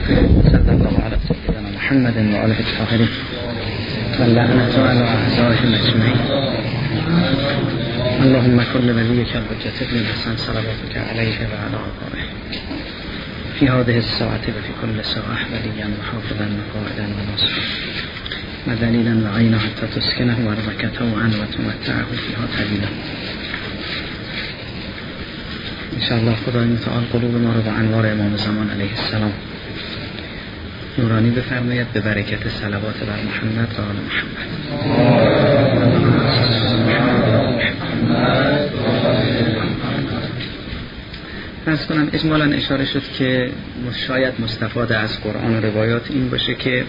صلی الله علی سیدنا محمد و آله الطاهرین و لعنت علی اعدائهم اجمعین. اللهم كن وليك الحجة ابن الحسن صلواتك عليه وعلى آبائه في هذه الساعة وفي كل ساعة وليا وحافظا وقائدا وناصرا ودليلا وعينا حتى تسكنه وارضك طوعا وتمتعه فيها طويلا. انشاءالله خدای متعال قلوب ما رو با انوار امام زمان علیه السلام نورانی بفرماید به برکت صلوات بر محمد و آل محمد. فرض کنم اجمالا اشاره شد که شاید مستفاد از قرآن و روایات این باشه که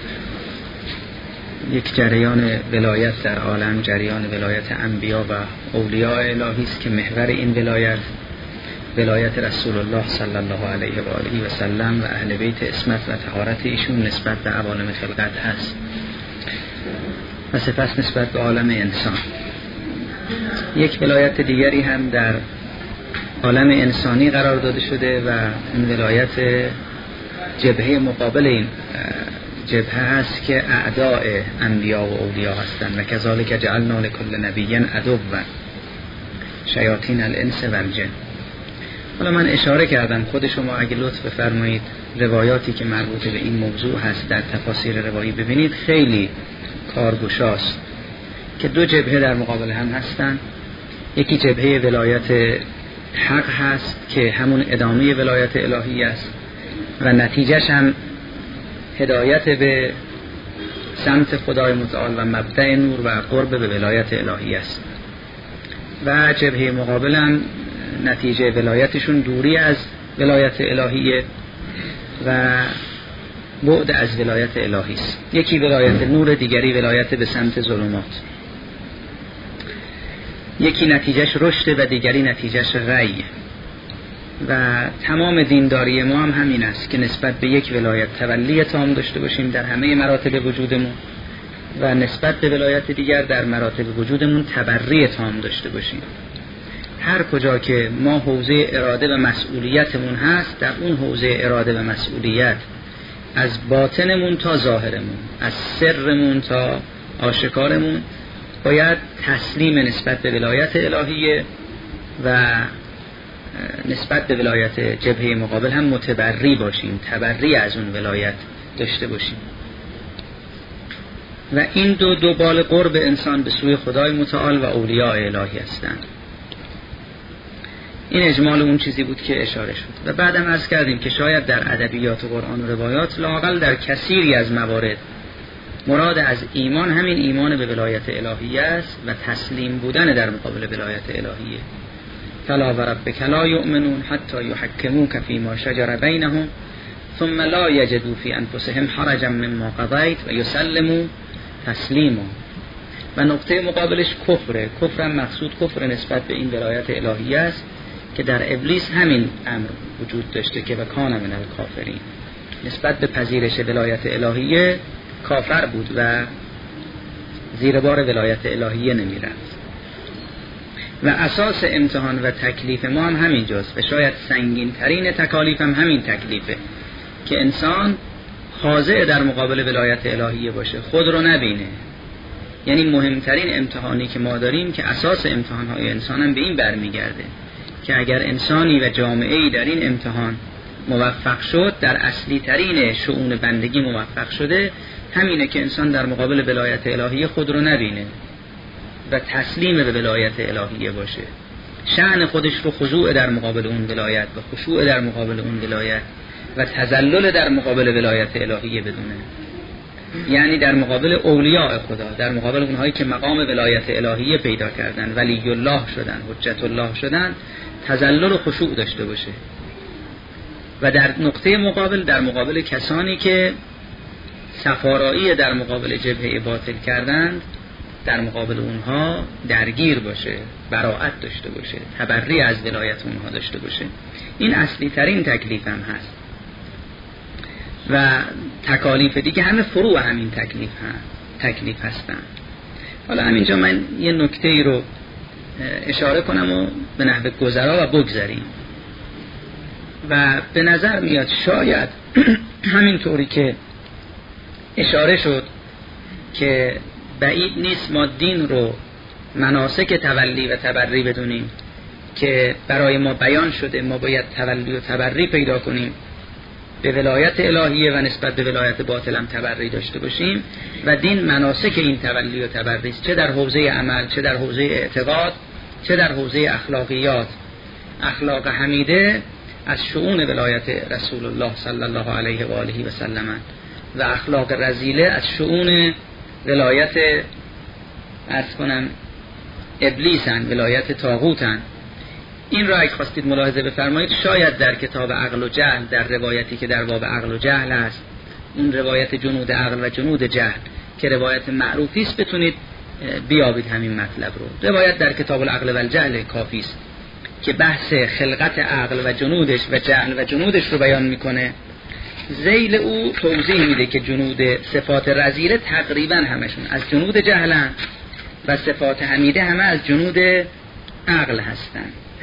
یک جریان ولایت در عالم، جریان ولایت انبیا و اولیاء الهی است که محور این ولایت رسول الله صلی الله علیه و آله و سلم و اهل بیت عصمت و طهارت ایشون نسبت به عوالم خلقت هست و سپس نسبت به عالم انسان. یک ولایت دیگری هم در عالم انسانی قرار داده شده و این ولایت جبهه مقابل این جبهه هست که اعداء انبیا و اولیاء هستند و کذالک جعلنا لکل نبی عدوا شیاطین الانس و الجن. حالا من اشاره کردم، خود شما اگه لطف بفرمایید روایاتی که مربوط به این موضوع هست در تفاسیر روایی ببینید، خیلی کارگشاست که دو جبهه در مقابل هم هستن. یکی جبهه ولایت حق هست که همون ادامه ولایت الهی است و نتیجهش هم هدایت به سمت خدای متعال و مبدأ نور و قرب به ولایت الهی است، و جبهه مقابل هم نتیجه ولایتشون دوری از ولایت الهیه و بعد از ولایت الهی است. یکی ولایت نور، دیگری ولایت به سمت ظلمات. یکی نتیجهش رشد و دیگری نتیجهش رأی. و تمام دینداری ما هم همین است که نسبت به یک ولایت تولی تام داشته باشیم در همه مراتب وجودمون و نسبت به ولایت دیگر در مراتب وجودمون تبری تام داشته باشیم. هر کجا که ما حوزه اراده و مسئولیتمون هست، در اون حوزه اراده و مسئولیت از باطنمون تا ظاهرمون، از سرمون تا آشکارمون، باید تسلیم نسبت به ولایت الهیه و نسبت به ولایت جبهه مقابل هم متبری باشیم، تبری از اون ولایت داشته باشیم. و این دو بال قرب انسان به سوی خدای متعال و اولیاء الهی هستند. این اجمال اون چیزی بود که اشاره شد. و بعدم عرض کردیم که شاید در ادبیات قرآن و روایات لااقل در کثیری از موارد مراد از ایمان همین ایمان به ولایت الهیه است و تسلیم بودن در مقابل ولایت الهیه. فلا وربک لا یؤمنون حتی یحکموک فیما شجر بینهم ثم لا یجدوا فی انفسهم حرجا مما قضیت و یسلموا تسلیما. و نقطه مقابلش کفره. کفر مقصود کفر نسبت به این ولایت الهیه است که در ابلیس همین امر وجود داشته که و کان من الکافرین، نسبت به پذیرش ولایت الهیه کافر بود و زیر بار ولایت الهیه نمیرفت. و اساس امتحان و تکلیف ما هم همین جاست و شاید سنگین ترین تکالیف هم همین تکلیفه که انسان خاضع در مقابل ولایت الهیه باشه، خود رو نبینه. یعنی مهمترین امتحانی که ما داریم که اساس امتحانهای انسان هم به این برمیگرده که اگر انسانی و جامعه‌ای در این امتحان موفق شد، در اصلی ترین شؤون بندگی موفق شده، همینه که انسان در مقابل ولایت الهیه خود رو نبینه و تسلیم به ولایت الهیه باشه، شأن خودش رو خضوع در مقابل اون ولایت و خشوع در مقابل اون ولایت و تذلل در مقابل ولایت الهیه بدونه. یعنی در مقابل اولیاء خدا، در مقابل اونهایی که مقام ولایت الهیه پیدا کردن، ولی الله شدن، حجت الله شدن، تذلل و خشوع داشته باشه. و در نقطه مقابل، در مقابل کسانی که سفارایی در مقابل جبهه باطل کردند، در مقابل اونها درگیر باشه، براءت داشته باشه، تبری از ولایت اونها داشته باشه. این اصلی ترین تکلیف هم هست و تکالیف دیگه همه فروع همین تکلیف هستن. حالا همینجا من یه نکته ای رو اشاره کنم و به نحو گذرا و بگذریم. و به نظر میاد شاید همینطوری که اشاره شد که بعید نیست ما دین رو مناسک تولی و تبری بدونیم که برای ما بیان شده، ما باید تولی و تبری پیدا کنیم، به ولایت الهیه و نسبت به ولایت باطل هم تبری داشته باشیم و دین مناسک این تولی و تبری است، چه در حوزه عمل، چه در حوزه اعتقاد، چه در حوزه اخلاقیات. اخلاق حمیده از شؤون ولایت رسول الله صلی الله علیه و آله و سلم و اخلاق رذیله از شؤون ولایت عرض کنم ابلیسن، ولایت طاغوتن. این را اگه خواستید ملاحظه بفرمایید، شاید در کتاب عقل و جهل، در روایتی که در باب عقل و جهل است، اون روایت جنود عقل و جنود جهل که روایت معروفی است، بتونید بیابید همین مطلب رو. روایت در کتاب العقل و الجهل کافی است که بحث خلقت عقل و جنودش و جهل و جنودش رو بیان میکنه. ذیل او توضیح میده که جنود صفات رذیله تقریبا همشون از جنود جهلن و صفات حمیده همه از جنود عقل هستن.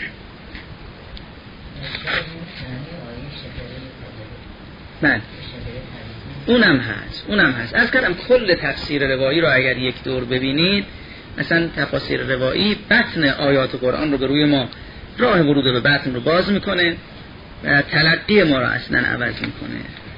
بله اونم هست. از کردم کل تفسیر روایی رو اگر یک دور ببینید، مثلا تفاسیر روایی بطن آیات قرآن رو به روی ما راه ورود به بطن رو باز میکنه و تلقی ما رو اصلا عوض میکنه.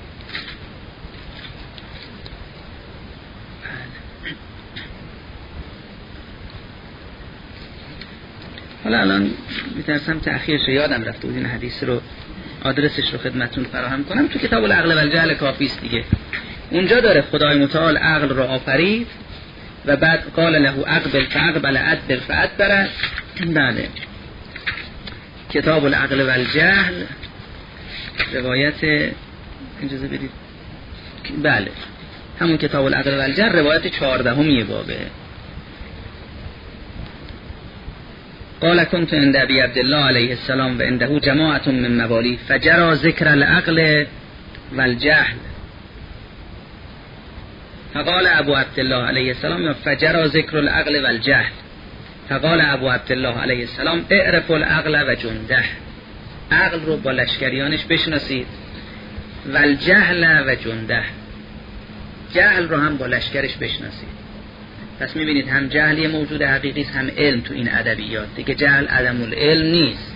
حالا الان میترسم تأخیرش یادم رفته بود این حدیث رو، آدرسش رو خدمتون فراهم کنم. تو کتاب العقل و الجهل کافی است دیگه. اونجا داره خدای متعال عقل رو آفرید و بعد قال له اقبل فاقبل ادبر فادبر. بله کتاب العقل و الجهل روایت اجازه بدید، بله همون کتاب العقل و الجهل روایت 14 بابه. قال كنت عند ابي عبد الله عليه السلام و عنده جماعه من موالی فجرى ذکر العقل والجهل فقال ابو عبد الله عليه السلام فجرى ذکر العقل والجهل فقال ابو عبد الله عليه السلام اعرف العقل و جنده. عقل رو با لشکریانش بشناسید، والجهل و جنده، جهل رو هم با لشکرش بشناسید. پس میبینید هم جهل یه موجود حقیقی است، هم علم تو این ادبیات دیگه. جهل عدم العلم نیست،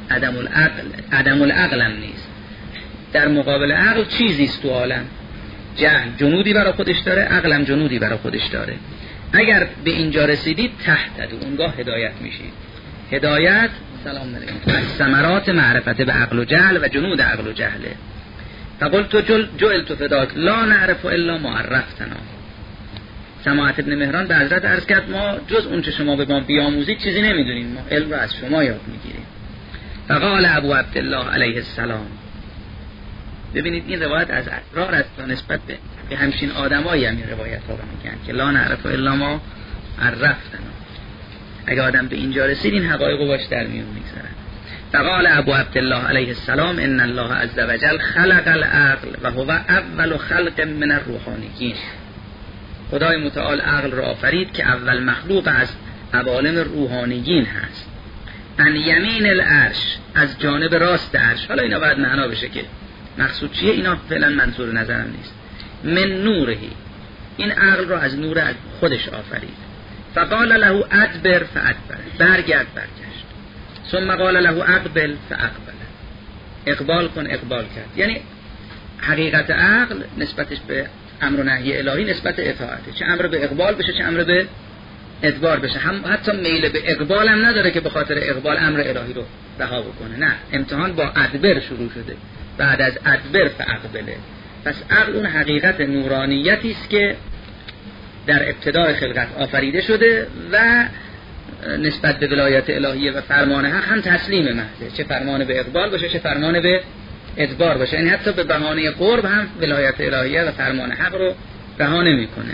عدم العقل هم نیست. در مقابل عقل چیزی است تو عالم. جهل جنودی برای خودش داره، عقل هم جنودی برای خودش داره. اگر به اینجا رسیدید تحت اونگاه هدایت میشید. هدایت سلام علیکم از ثمرات معرفت به عقل و جهل و جنود عقل و جهله. فقلت جعلت فداک لا نعرف الا ما عرفتنا. سماحت ابن مهران به حضرت عرض کرد ما جز اون چه شما به ما بیاموزید چیزی نمیدونیم، ما علم رو از شما یاد میگیریم. فقال ابو عبدالله علیه السلام. ببینید این روایت از اسرار است و نسبت به همچین آدمایی هم این روایت ها رو میگن که لا نعرف الا ما عرفتنا. اگه آدم به اینجا رسید این حقایق رو باش در میون میگذارن. فقال ابو عبدالله علیه السلام ان الله عز وجل خلق العقل و هو اول خلق من الروحانیین. خدای متعال عقل را آفرید که اول مخلوق از عوالم روحانیین هست. ان یمین العرش، از جانب راست عرش. حالا اینا باید معنا بشه که مقصود چیه، اینا فعلا منظور نظرم نیست. من نورهی، این عقل را از نور از خودش آفرید. فقال له ادبر فادبر، برگرد برگشت. ثم قال له اقبل فاقبل، اقبال کن اقبال کرد. یعنی حقیقت عقل نسبتش به امر و نهی الهی نسبت اطاعته، چه امر به اقبال بشه چه امر به ادبار بشه. هم حتی میل به اقبال هم نداره که به خاطر اقبال امر الهی رو رها بکنه. نه، امتحان با ادبر شروع شده، بعد از ادبر فاقبله. پس عقل اون حقیقت نورانیتی است که در ابتدای خلقت آفریده شده و نسبت به ولایت الهیه و فرمان حق هم تسلیم محضه، چه فرمان به اقبال باشه چه فرمان به ادبار باشه. یعنی حتی به بهانه قرب هم ولایت الهیه و فرمان حق رو رها نمی‌کنه.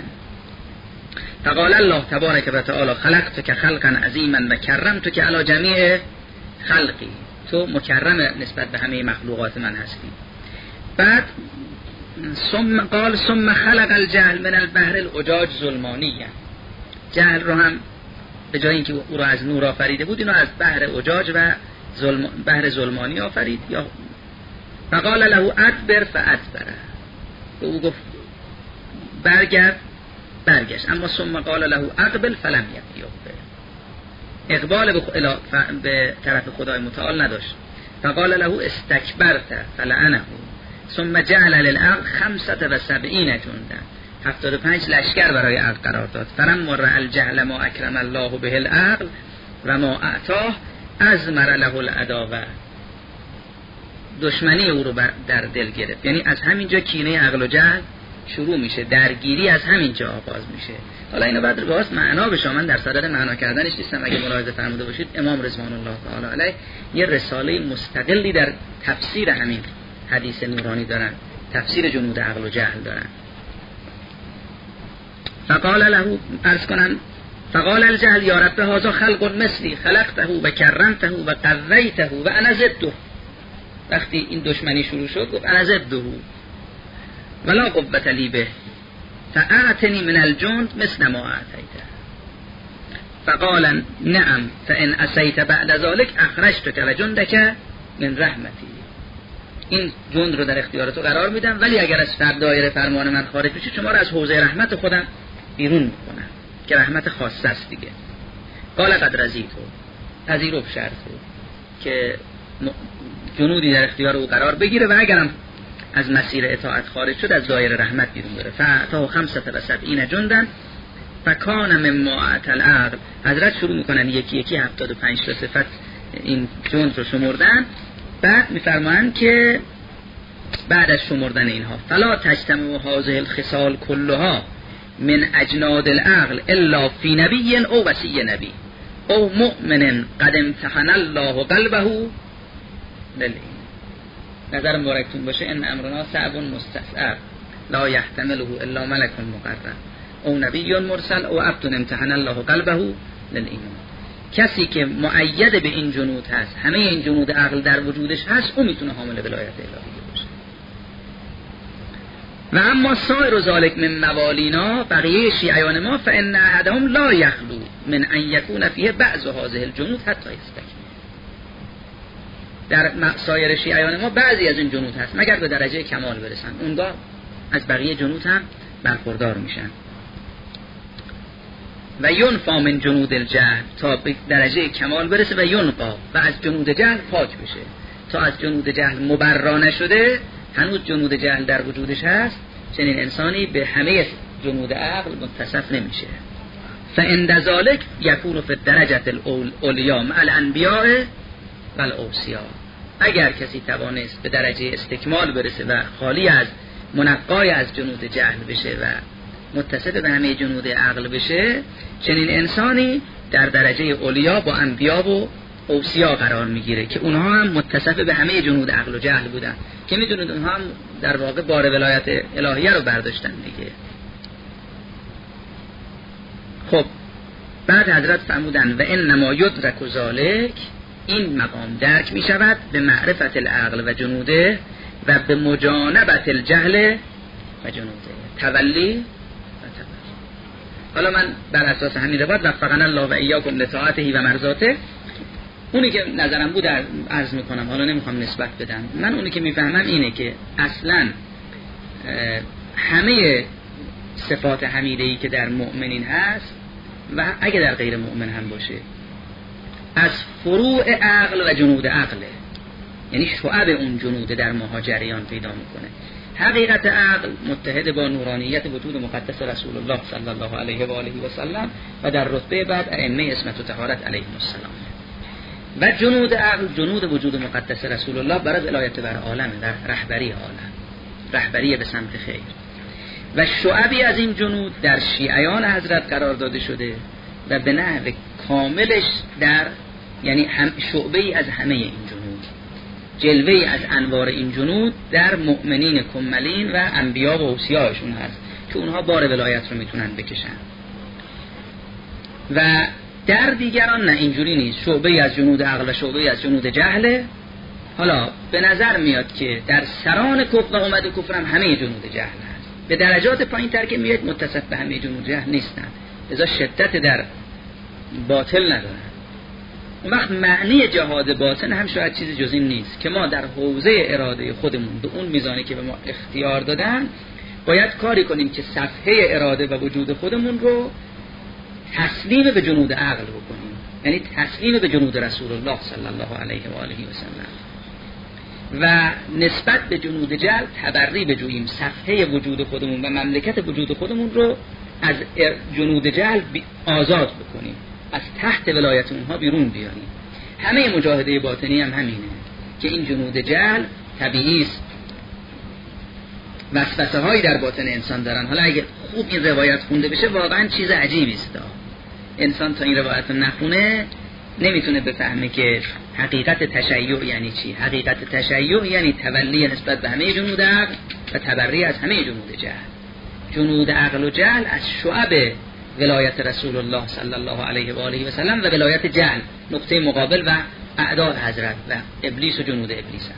فقال الله تبارک و تعالی خلقتک خلقا عظیما و کرمتک علی جمیع خلقی، تو مکرم نسبت به همه مخلوقات من هستی. بعد ثم خلق الجهل من البحر العجاج ظلمانیه، جهل رو هم به جای اینکه او رو از نور آفریده بود اینو از بحر عجاج و بحر ظلمانی آفرید. یا فقال له ادبر فادبر، به او گفت برگشت، اما ثم قال له اقبل فلم یقبل، اقبال به طرف خدای متعال نداشت. فقال له استکبرت فلعنه ثم جعل للعقل 75 جندا، 75 لشکر برای عقل قرار داد. فلما رأى الجهل ما اکرم الله به العقل و ما اعطاه ازمر له العداوه، دشمنی او رو در دل گرفت. یعنی از همینجا کینه عقل و جهل شروع میشه، درگیری از همینجا آغاز میشه. حالا اینو بعد باز معنا بشه، من در صدد معنا کردنش نیستم. اگه ملاحظه فرموده باشید امام رضوان الله تعالی علیه یه رساله مستقلی در تفسیر همین حدیث نورانی دارن، تفسیر جنود عقل و جهل دارن. فقال له عرض کنم فقال الجهل یا رب هذا خلق مثلی خلقته و کرمته و قویته و انا ضده. وقتی این دشمنی شروع شد گفت انا ضده ولا قوة لی به فاعتنی من الجند مثل ما اعطیته. فقال نعم فان عصیت بعد ذلك اخرجتك و جندك من رحمتی. این جند رو در اختیار تو قرار میدم، ولی اگر از دایره فرمان من خارج بشی شما رو از حوزه رحمت خودم بیرون میکنم که رحمت خاصه است دیگه. قال قد رضیتو، پذیرفت شرط که جنودی در اختیار او قرار بگیره و اگرم از مسیر اطاعت خارج شد از دایره رحمت بیرون بره. فاعطاه 75 جندن فکان مما اعطى العقل. حضرت شروع میکنن یکی یکی 75 تا صفت این جند رو شمردن. بعد میفرمایند که بعد از شمردن اینها فلا تجتمع هذه الخصال كلها من اجناد العقل الا فی نبی او وصی نبی او مؤمن قد امتحن الله قلبه للایمان. نظر مبارکتون باشه ان امرنا صعب مستصعب لا يحتمله الا ملك مقرب او نبی مرسل او عبد امتحن الله قلبه للایمان. کسی که مؤید به این جنود هست، همه این جنود عقل در وجودش هست، او میتونه حامل ولایت الهی باشه. و اما سایر ذالک من موالینا، بقیه شیعیان ما، فان احدهم لا یخلو من ان یکون فیه بعض هذه الجنود حتی یستکمل. در سایر شیعیان ما بعضی از این جنود هست مگر به درجه کمال برسن، اونگاه از بقیه جنود هم برخوردار میشن. و ینفا من جنود الجهل، تا به درجه کمال برسه، و ینقا، و از جنود جهل پاک بشه. تا از جنود جهل مبرا نشده، هنوز جنود جهل در وجودش هست، چنین انسانی به همه جنود عقل متصف نمیشه. فعند ذالک یکون فی الدرجه العلیا مع الانبیاء و الاوصیاء. اگر کسی توانست به درجه استکمال برسه و خالی از منقای از جنود جهل بشه و متصف به همه جنود عقل بشه، چنین انسانی در درجه علیا با انبیا و اوصیا قرار میگیره که اونها هم متصف به همه جنود عقل و جهل بودن، که میدونید اونها هم در واقع بار ولایت الهیه رو برداشتن دیگه. خب بعد حضرت فرمودن و انما یدرک ذالک، این مقام درک میشود به معرفت العقل و جنوده و به مجانبت الجهل و جنوده، تولی. حالا من بر اساس همین روایت وفقنا الله و ایاکم لطاعته و مرضاته، اونی که نظرم بود عرض میکنم، حالا نمیخوام نسبت بدم. من اونی که میفهمم اینه که اصلا همه صفات حمیده‌ای که در مؤمنین هست و اگه در غیر مؤمن هم باشه از فروع عقل و جنود عقله، یعنی شعب اون جنود در ماها جریان پیدا میکنه. حقیقت عقل متحد با نورانیت وجود مقدس رسول الله صلی الله علیه و آله و سلم و در رتبه بعد ائمه عصمت و طهارت علیهم السلام. و جنود عقل جنود وجود مقدس رسول الله برای ولایت بر عالم، در رهبری عالم، رهبری به سمت خیر. و شعبی از این جنود در شیعیان حضرت قرار داده شده و به نحو کاملش در، یعنی شعبه‌ای از همه این جنود، جلوه‌ای از انوار این جنود در مؤمنین کملین و انبیا و اوصیاءشون هست که اونها بار ولایت رو میتونن بکشن. و در دیگران نه، اینجوری نیست، شعبه‌ای از جنود عقل و شعبه‌ای از جنود جهله. حالا به نظر میاد که در سران کفر و امد کفر هم همه جنود جهل هست، به درجات پایین تر که میاد متصف به همه جنود جهل نیستن، لذا شدت در باطل ندارن. اون وقت معنی جهاد باطن هم شاید چیزی جز این نیست که ما در حوزه اراده خودمون به اون میزانی که به ما اختیار دادن باید کاری کنیم که صفحه اراده و وجود خودمون رو تسلیم به جنود عقل بکنیم، یعنی تسلیم به جنود رسول الله صلی الله علیه و آله و سلم، و نسبت به جنود جلب تبری بجوییم، صفحه وجود خودمون و مملکت وجود خودمون رو از جنود جلب آزاد بکنیم، از تحت ولایت اونها بیرون بیاریم. همه مجاهده باطنی هم همینه که این جنود جلب طبیعی است، وسوسه هایی در باطن انسان دارن. حالا اگه خوب این روایت خونده بشه واقعا چیز عجیبی است. انسان تا این روایت رو نخونه نمیتونه بفهمه که حقیقت تشیع یعنی چی. حقیقت تشیع یعنی تولی نسبت به همه جنود عقل و تبری از همه جنود جهل. جنود عقل و جهل از شعب ولایت رسول الله صلی الله علیه و آله و سلم و ولایت جهل نقطه مقابل و اعداء حضرت و ابلیس و جنود ابلیس هست.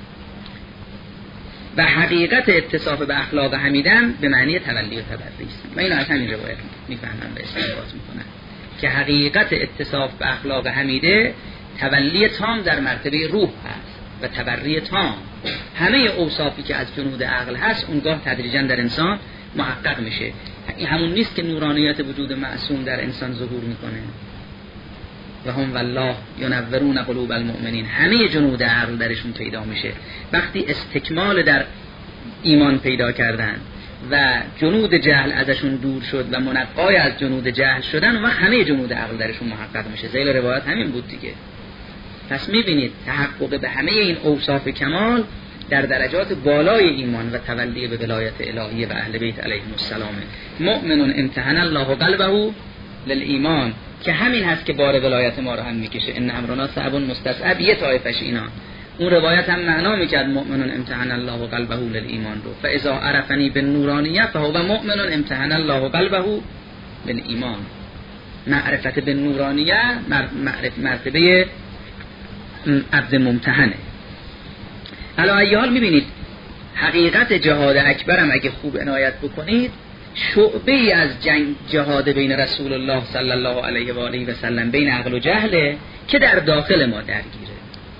و حقیقت اتصاف به اخلاق حمیدن به معنی تولی و تبری است. من اینو از همین روایت میفهمم، به استنباط میکنم که حقیقت اتصاف به اخلاق حمیده تولی تام در مرتبه روح هست و تبری تام. همه اوصافی که از جنود عقل هست اونگاه تدریجا در انسان محقق میشه. این همون نیست که نورانیت وجود معصوم در انسان ظهور میکنه و هم والله ینورون قلوب المؤمنین، همه جنود عقل درشون پیدا میشه. وقتی استکمال در ایمان پیدا کردن و جنود جهل ازشون دور شد و منقای از جنود جهل شدن و همه جنود عقل درشون محقق میشه. ذیل روایت همین بود دیگه. پس میبینید تحقق به همه این اوصاف کمال در درجات بالای ایمان و تولی به ولایت الهیه و اهل بیت علیهم السلام. مؤمن امتحن الله قلبه للایمان، که همین هست که بار ولایت ما رو هم میکشه. ان امرنا صعب مستصعب، یه طایفش اینا. اون روایت هم معنا میکرد مؤمن امتحن الله قلبه للایمان رو، فاذا عرفنی بالنورانیه فهو مؤمن امتحن الله قلبه بالایمان. معرفت بالنورانیه مرتبه عبد ممتحنه. علا ای حال میبینید حقیقت جهاد اکبر هم اگه خوب عنایت بکنید شعبه ای از جهاد بین رسول الله صلی الله علیه و آله و سلم بین عقل و جهله که در داخل ما درگیره.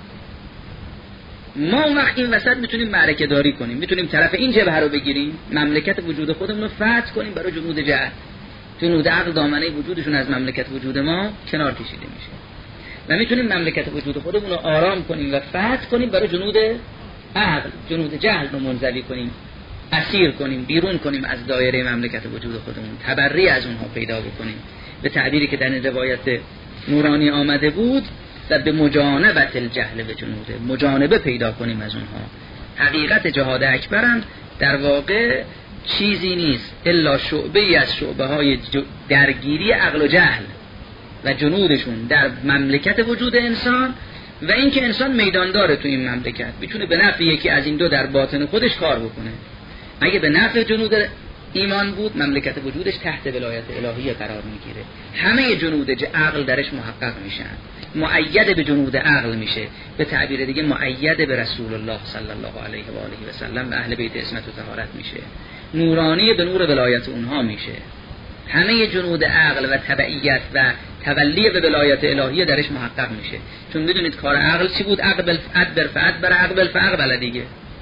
ما اون وقت این وسط میتونیم معرکه داری کنیم، میتونیم طرف این جبهه رو بگیریم، مملکت وجود خودمون رو فتح کنیم برای جنود جهل. جنود عقل دامنه وجودشون از مملکت وجود ما کنار کشیده میشه و میتونیم مملکت وجود خودمون رو آرام کنیم و فتح کنیم برای جنود عقل، جنود جهل رو منزوی کنیم، اسیر کنیم، بیرون کنیم از دایره مملکت وجود خودمون، تبری از اونها پیدا بکنیم. به تعبیری که در این روایت نورانی آمده بود، و به مجانبت الجهل به جنوده، مجانبه پیدا کنیم از اونها. حقیقت جهاد اکبرم در واقع چیزی نیست الا شعبه ای از شعبه های درگیری عقل و جهل و جنودشون در مملکت وجود انسان، و اینکه انسان میدان داره تو این مملکت، میتونه به نفع یکی از این دو در باطن خودش کار بکنه. اگه به نفع جنود ایمان بود مملکت وجودش تحت ولایت الهیه قرار میگیره، همه جنود عقل درش محقق میشن، مؤید به جنود عقل میشه، به تعبیر دیگه مؤید به رسول الله صلی الله علیه و آله و سلم و اهل بیت عصمت و طهارت میشه، نورانی به نور ولایت اونها میشه. همه جنود عقل و تبعیت و تولی به ولایت الهیه درش محقق میشه. چون میدونید کار عقل چی بود؟ عقل ادبر فادبر عقل فاقبل دیگه.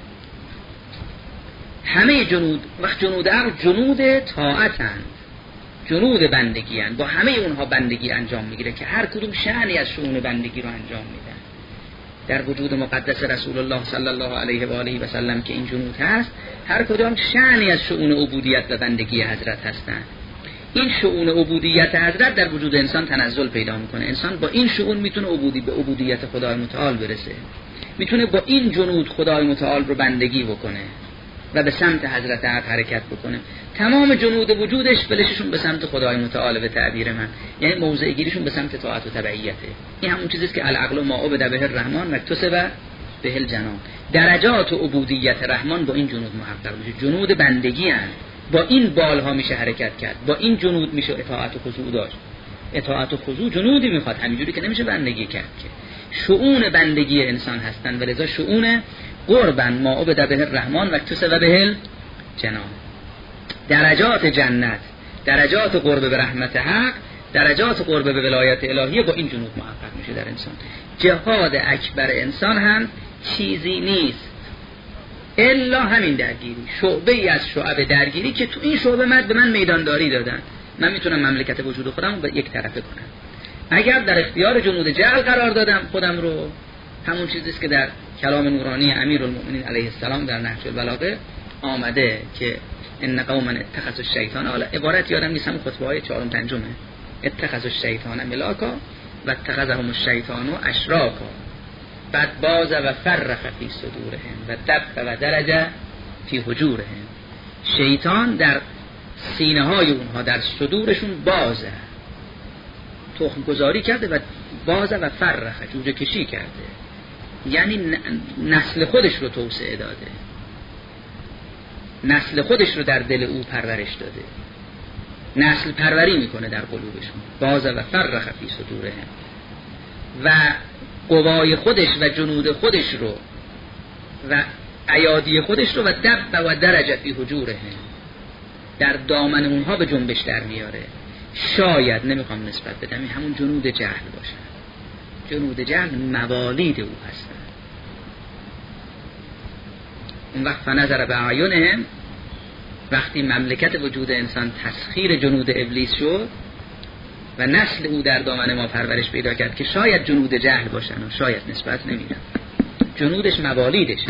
همه جنود وقت جنود عقل جنود طاعتند، جنود بندگی هستند، با همه اونها بندگی انجام میگیره که هر کدوم شأنی از شؤون بندگی رو انجام میدن. در وجود مقدس رسول الله صلی الله علیه و آله و سلم که این جنود هست، هر کدام شأنی از شؤون عبودیت و بندگی حضرت هستند. این شؤون عبودیت حضرت در وجود انسان تنزل پیدا میکنه. انسان با این شؤون میتونه به عبودیت خدای متعال برسه، میتونه با این جنود خدای متعال رو بندگی بکنه و به سمت حضرت حق حرکت بکنه. تمام جنود وجودش فلششون به سمت خدای متعال به تعبیر من، یعنی موضع گیریشون به سمت طاعت و تبعیته. این همون چیزی است که العقل ما عبد به الرحمن و اکتسب به الجنان. درجات عبودیت رحمان با این جنود محقق میشه. جنود بندگی هستند، با این بالها میشه حرکت کرد، با این جنود میشه اطاعت و خضوع داشت. اطاعت و خضوع جنودی میخواد، همینجوری که نمیشه بندگی کرد که شؤون بندگی انسان هستن، ولذا شؤون قربن ما عبد به الرحمن و اکتسب به الجنان. درجات جنت، درجات قرب به رحمت حق، درجات قرب به ولایت الهیه با این جنود محقق میشه در انسان. جهاد اکبر انسان هم چیزی نیست الا همین درگیری، شعبه ای از شعب درگیری که تو این شعبه به من میدانداری دادن، من میتونم مملکت وجود خودم رو یک طرفه کنم. اگر در اختیار جنود جهل قرار دادم خودم رو، همون چیزیست که در کلام نورانی امیرالمؤمنین علیه السلام در نهج البلاغه آمده که ان قوما اتخذوا الشیطان، حالا عبارت یادم نیست، همون خطبه های 4 و 5 اتخذوا الشیطان ملاکا و اتخذهم الشیطان اشراکا بعد باز و فرق فی صدورهم و دب و درجه فی حجورهم. شیطان در سینه های اونها، در صدورشون بازه، تخم گذاری کرده و بازه و فرق جوجه کشی کرده، یعنی نسل خودش رو توسعه داده، نسل خودش رو در دل او پرورش داده، نسل پروری میکنه در قلوبشون. بازه و فرق فی صدورهم و قوای خودش و جنود خودش رو و ایادی خودش رو و دب و درجه فی حجورهم در دامن اونها به جنبش در میاره. شاید، نمیخوام نسبت بدم، این همون جنود جهل باشن. جنود جهل موالید او هستن. اون وقت فنظر به اعینهم، وقتی مملکت وجود انسان تسخیر جنود ابلیس شد و نسل او در دامن ما پرورش پیدا کرد که شاید جنود جهل باشن و شاید نسبت نمیدم، جنودش موالیدشن.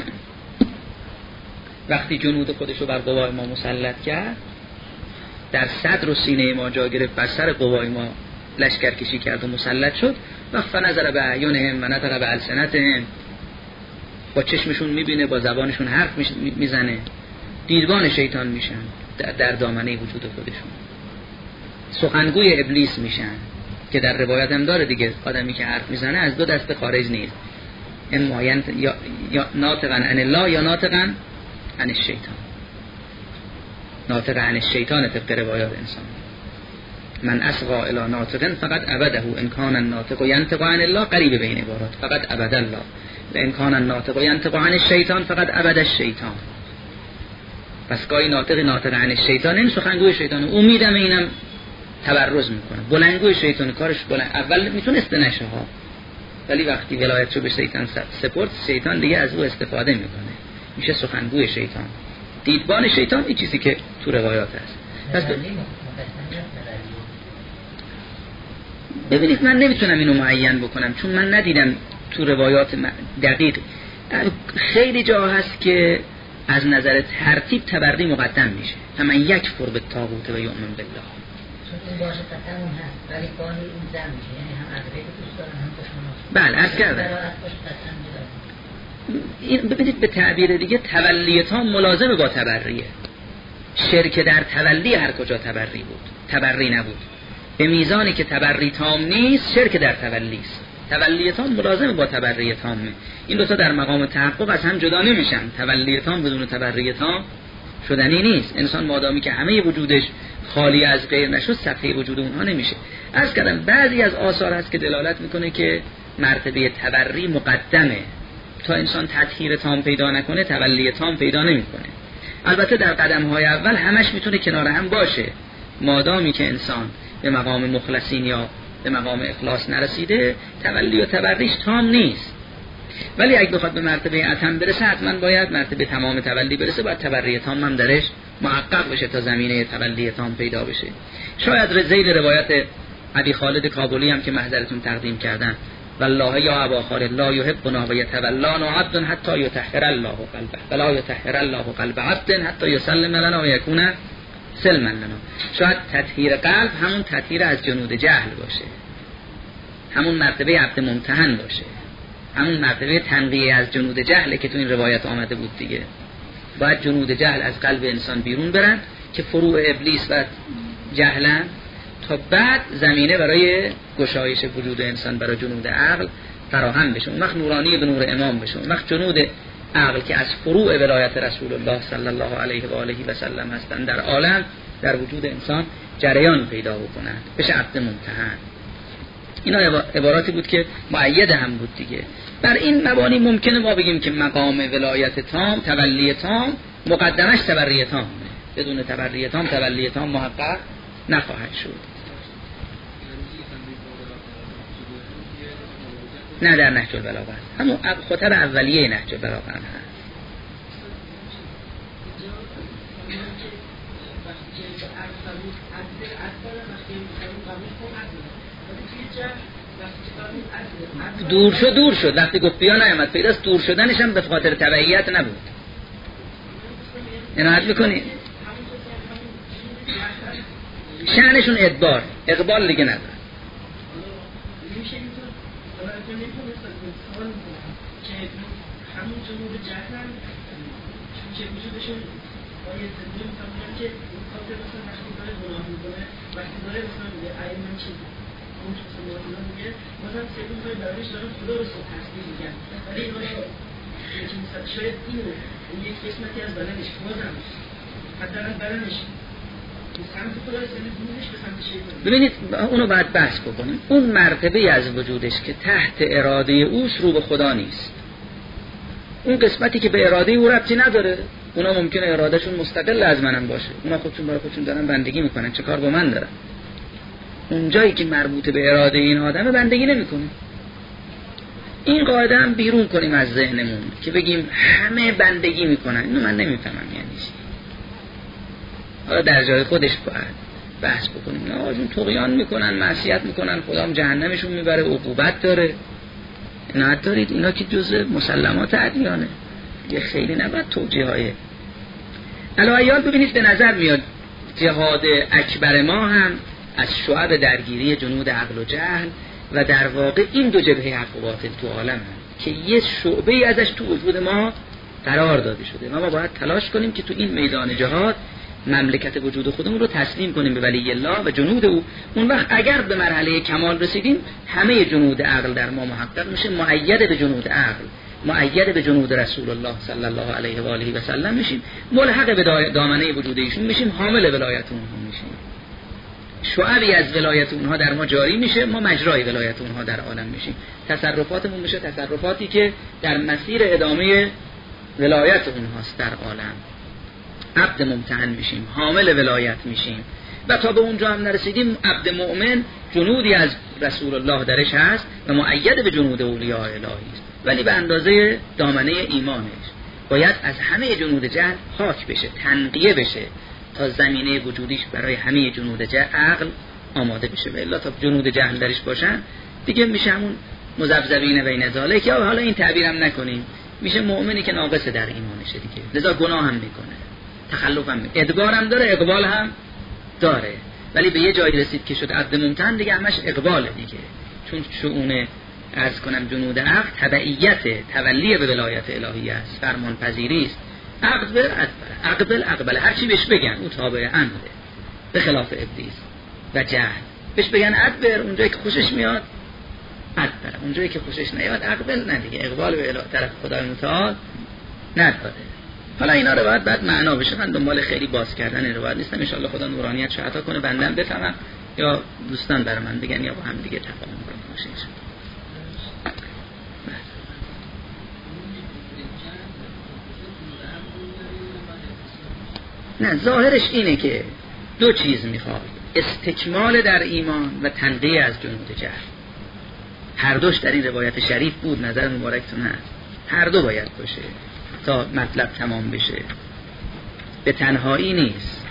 وقتی جنود خودش رو بر قوای ما مسلط کرد، در صدر و سینه ما جا گرفت، بر سر قوای ما لشکرکشی کرد و مسلط شد. و فنظر به اعینهم و نظر به السنتهم، با چشمشون میبینه، با زبانشون حرف میزنه، دیدبان شیطان میشن در دامنه وجود خودشون، سخنگوی ابلیس میشن که در روایت هم داره دیگه، آدمی که حرف میزنه از دو دسته خارج نیست، اما یا ناطقا عن الله یا ناطقا عن الشیطان. ناطق عن الشیطان طبق روایات انسان، من اصغى الى ناطق فقد عبده ان كان الناطق ينطق عن الله، قریب بین عبارات، فقد عبد الله و ان كان الناطق ينطق عن الشیطان فقد عبد الشیطان. پس گاهی ناطق عن الشیطان، این سخنگوی شیطان، امیدم اینم تبرز میکنه. بلندگوی شیطان کارش بلند، اول میتونست نشه ها، ولی وقتی ولایتشو به شیطان سپرد، شیطان دیگه از او استفاده میکنه، میشه سخنگوی شیطان، دیدبان شیطان. این چیزی که تو روایات هست. پس ببینید من نمیتونم اینو معین بکنم چون من ندیدم تو روایات دقیق. خیلی جا هست که از نظر ترتیب تبری مقدم میشه، فمن یکفر بالطاغوت و یؤمن بالله. این باشه تقدم هست، ولی گاهی این زن میشه، یعنی هم از بیت دوست دارن هم دشمناش. بله عرض کردم. این ببینید به تعبیر دیگه تولی تام ملازم با تبریه. شرک در تولی هر کجا تبری بود، تبری نبود. به میزانی که تبری تام نیست، شرک در تولی است. تولی تام ملازم با تبری تامه. این دو تا در مقام تحقق از هم جدا نمیشن. تولی تام بدون تبری تام شدنی نیست. انسان مادامی که همه وجودش خالی از غیر نشد، صفحه وجود اونها نمیشه. عرض کردم بعضی از آثار هست که دلالت میکنه که مرتبه تبری مقدمه، تا انسان تطهیر تام پیدا نکنه تولی تام پیدا نمیکنه. البته در قدم‌های اول همش میتونه کنار هم باشه، مادامی که انسان به مقام مخلصین یا به مقام اخلاص نرسیده، تولی و تبریش تام نیست. ولی اگه بخواد به مرتبه اتم برسه، حتما باید مرتبه تمام تولی برسه، باید تبری تام هم درش محقق بشه تا زمینه تولی تام پیدا بشه. شاید زیر روایت ابی خالد کابلی هم که محضرتون تقدیم کردن، والله یا ابا خالد لا یحبنا و یتولانا عبد حتی یطهر الله قلبه ولا یطهر الله قلب عبد حتی یسلم لنا و یکون سلما لنا. شاید تطهیر قلب همون تطهیر از جنود جهل باشه، همون مرتبه عبد ممتحن باشه، همون مرتبه تنقیه از جنود جهل که تو این روایت آمده بود دیگه. باید جنود جهل از قلب انسان بیرون برن که فروع ابلیس و جهلن، تا بعد زمینه برای گشایش وجود انسان برای جنود عقل فراهم بشه. اون وقت نورانی به نور امام بشه. اون وقت جنود عقل که از فروع ولایت رسول الله صلی الله علیه و آله و سلم هستند در عالم، در وجود انسان جریان پیدا بکنند، بشه عبد ممتحن. اینا عباراتی بود که مؤید هم بود دیگه. بر این مبانی ممکنه ما بگیم که مقام ولایت تام، تولی تام، مقدمش تبری تام، بدون تبری تام تولی تام محقق نخواهد شد. نه در نهج البلاغه، همون خطب اولیه نهج البلاغه هست. دور شد وقتی گفت بیا نیامد. پیداست دور شدنش هم به خاطر تبعیت نبود. عنایت میکنی شأنشون ادبار، اقبال دیگه نداره. همون جنوب جهنم که وجودشون باید زندگی میکنن که این خاطر مثلا وقتی داره گناه میکنه، وقتی داره مثلا میگه ای من چیز اون تو سماوینا میگه مثلا سیدون های برایش دارن خدا رو صبح تصدیل میگن، ولی اینا شاید اینو یک قسمتی از بدنش بازم حداقل بدنش سمت خدا رسیده دونش به سمت شیطان. ببینید اونو باید بحث بکنیم. اون مرتبه از وجودش که تحت اراده اوست رو به خدا نیست. اون قسمتی که به اراده او ربطی نداره، اونا ممکنه ارادهشون مستقل از منم باشه، اونا خودشون برای خودشون دارن بندگی میکنن، چه کار با من دارن. اون جایی که مربوط به اراده این آدمه بندگی نمیکنه. این قاعده هم بیرون کنیم از ذهنمون که بگیم همه بندگی میکنن. اینو من نمیفهمم یعنی چی. حالا در جای خودش باید بحث بکنیم. نه آجون طغیان میکنن، معصیت میکنن، خدا هم جهنمشون میبره، عقوبت داره. نه دارید اینا که جزء مسلمات ادیانه، یه خیلی نباید توجیه های علایال. ببینید به نظر میاد جهاد اکبر ما هم از شعب درگیری جنود عقل و جهل و در واقع این دو جبهه حق و باطل تو عالم هم که یه شعبه ازش تو وجود ما قرار داده شده و ما باید تلاش کنیم که تو این میدان جهاد مملکت وجود خودمون رو تسلیم کنیم به ولی الله و جنود او. اون وقت اگر به مرحله کمال رسیدیم همه جنود عقل در ما محقق میشه، مؤید به جنود عقل، مؤید به جنود رسول الله صلی الله علیه و آله و سلم میشیم، ملحق به دامنه وجود ایشون میشیم، حامل ولایت اونها میشیم. شعبی از ولایت اونها در ما جاری میشه، ما مجرای ولایت اونها در عالم میشیم. تصرفاتمون میشه تصرفاتی که در مسیر ادامه ولایت اونهاست در عالم. عبد ممتحن میشیم، حامل ولایت میشیم و تا به اونجا هم نرسیدیم عبد مؤمن جنودی از رسول الله درش هست و مؤید به جنود اولیاء الهی است، ولی به اندازه دامنه ایمانش باید از همه جنود جهل خاک بشه، تنقیه بشه تا زمینه وجودیش برای همه جنود عقل آماده بشه. و الا تا جنود جهل درش باشن دیگه میشه همون مذبذبین بین ذالک، یا حالا این تعبیرم نکنیم، میشه مؤمنی که ناقص در ایمانشه دیگه، لذا گناه هم میکنه، تخلف هم میکنه، ادبار هم داره، اقبال هم داره، ولی به یه جایی رسید که شد عبد ممتحن دیگه همش اقباله دیگه، چون شؤون عرض کنم جنود عقل تبعیت تولی به ولایت الهی است، فرمان پذیری است. اقبل هر چی بهش بگن او تابع امره، به خلاف ابلیس و جهل. بهش بگن ادبر، اونجایی که خوشش میاد ادبر، اونجایی که خوشش نیاد اقبل نه دیگه، اقبال به طرف خدای متعال نداره. حالا اینا رو باید معنا بشه. من دنبال خیلی باز کردن روایت نیستم، ان شاءالله خدا نورانیت عطا کنه بندم بفهمم یا دوستان برای من بگن یا با هم دیگه تفاهم کنیم باشه. نه ظاهرش اینه که دو چیز میخواد، استکمال در ایمان و تنقیه از جنود جهل. هر دوش در این روایت شریف بود، نظر مبارکتون هست، هر دو باید باشه تا مطلب تمام بشه، به تنهایی نیست.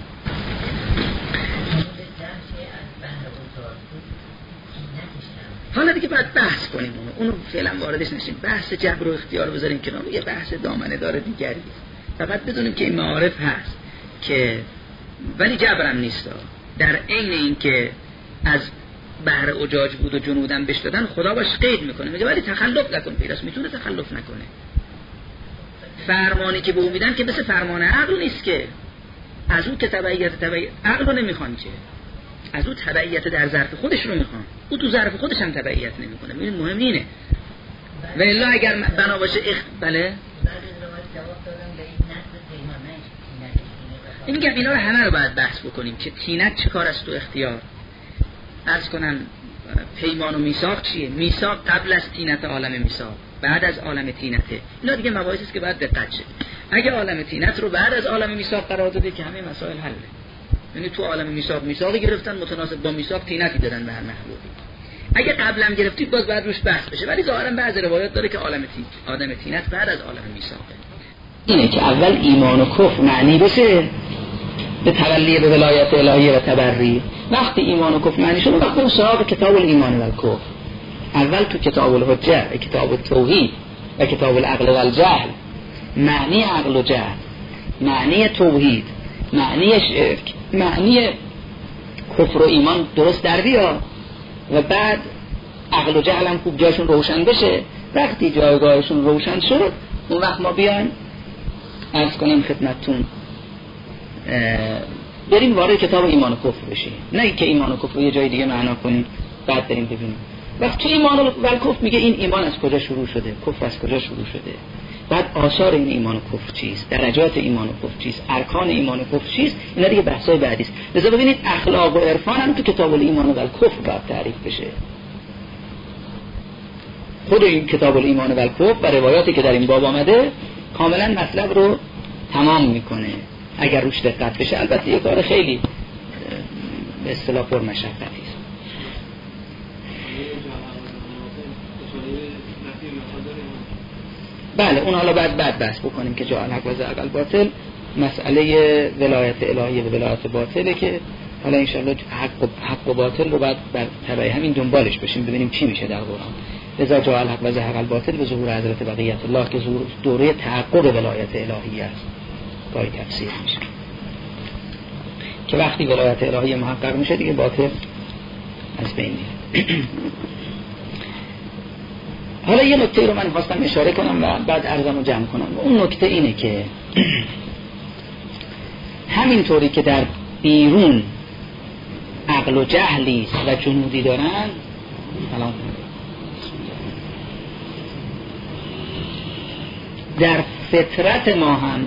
حالا دیگه باید بحث کنیم اونو فعلا واردش نشیم، بحث جبر و اختیار بذاریم کنار، یه بحث دامنه داره دیگری. فقط بدونیم که این معارف هست که ولی جبرم نیست، در عین این که از بحر اجاج بود و جنودم بهش دادن خدا باش قید میکنه، میگه ولی تخلف نکن. پیداست میتونه تخلف نکنه. فرمانی که به اون میدن که مثل فرمان عقل نیست که از اون که تبعیت عقل رو نمیخوان، که از اون تبعیت در ظرف خودش رو میخوان، او تو ظرف خودش هم تبعیت نمیکنه. ببین مهم اینه. و الا اگر بنا باشه بله این میگم اینا رو همه رو باید بحث بکنیم که تینت چه کار است تو اختیار. عرض کنم پیمان و میثاق چیه؟ میثاق قبل از تینت عالم میثاق، بعد از عالم تینته. اینا دیگه مباحثی است که باید دقت شه. اگه عالم تینت رو بعد از عالم میثاق قرار داده که همه مسائل حله. یعنی تو عالم میثاقی گرفتن متناسب با میثاق تینتی دادن به هر مخلوقی. اگه قبلا گرفتید باز بعد روش بحث بشه، ولی ظاهرا بعضی روایات داره که عالم تینت بعد از عالم میثاقه. اینه که اول ایمان و کفر معنی بشه به تولی به ولایت الهی و تبری. وقتی ایمان و کفر معنی شد وقتی سراغ کتاب الایمان و الکفر. اول تو کتاب الحجه، کتاب التوحید و کتاب العقل و الجهل معنی عقل و جهل، معنی توحید، معنی شرک، معنی کفر و ایمان درست در بیا و بعد عقل و جهل هم خوب جاشون روشن بشه. وقتی جایگاهشون روشن شد اون وقت ما بیایم عرض کنیم خدمتتون بریم وارد کتاب ایمان و کفر بشیم، نه که ایمان و کفر رو یه جای دیگه معنا کنیم بعد بریم ببینیم. وقتی تو ایمان و کفر میگه این ایمان از کجا شروع شده، کفر از کجا شروع شده، بعد آثار این ایمان و کفر چیست، درجات ایمان و کفر چیست، ارکان ایمان و کفر چیست، اینا دیگه بحثای بعدی است. لذا ببینید اخلاق و عرفان هم تو کتاب الایمان و الکفر باید تعریف بشه. خود این کتاب الایمان و الکفر و روایاتی که در این باب آمده کاملا مطلب رو تمام میکنه اگر روش دقت بشه. البته یه کار خیلی به اصطلاح پرمشقتی است. بله اون حالا بعد بحث بکنیم که جا الحق و زعق الباطل مسئله ولایت الهی و ولایت باطله که حالا انشاءالله حق و باطل رو بعد بر تبعی همین دنبالش بشیم ببینیم چی میشه در قرآن. لذا جا الحق و زعق الباطل به ظهور حضرت بقیت الله که دوره تحقق ولایت الهی است گاهی تفسیر میشه که وقتی ولایت الهی محقق میشه دیگه باطل از بین میره. حالا یه نکته رو من خواستم اشاره کنم و بعد عرضم رو جمع کنم. اون نکته اینه که همینطوری که در بیرون عقل و جهلی و جنودی دارن، در فطرت ما هم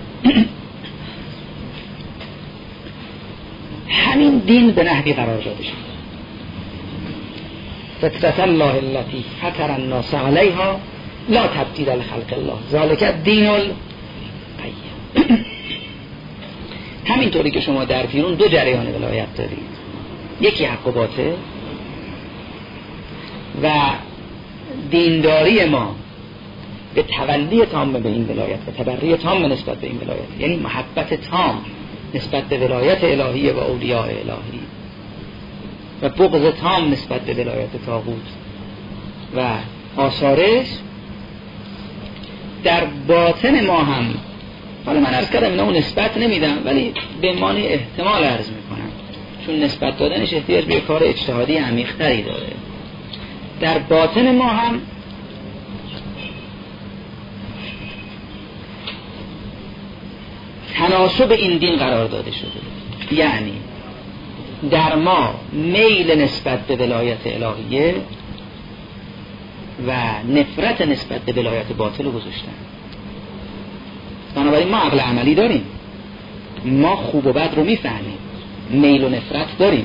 همین دین به نحوی قرار داده شد. فطرت الله التي فطر الناس علیها لا تبدیل لخلق الله ذلک الدین القیم. همینطوری که شما در بیرون دو جریان ولایت دارید، یکی حق و باطل و دینداری ما به تولی تام به این ولایت و تبری تام نسبت به این ولایت، یعنی محبت تام نسبت به ولایت الهی و اولیاء الهی و بغض تام نسبت به ولایت طاغوت و آثارش، در باطن ما هم. حالا من عرض کردم اینا نسبت نمیدم ولی به معنی احتمال عرض میکنم چون نسبت دادنش احتیاج به کار اجتهادی عمیق‌تری داره. در باطن ما هم تناسب این دین قرار داده شده، یعنی در ما میل نسبت به ولایت الهیه و نفرت نسبت به ولایت باطل رو گذاشتن. بنابراین ما عقل عملی داریم، ما خوب و بد رو میفهمیم، میل و نفرت داریم.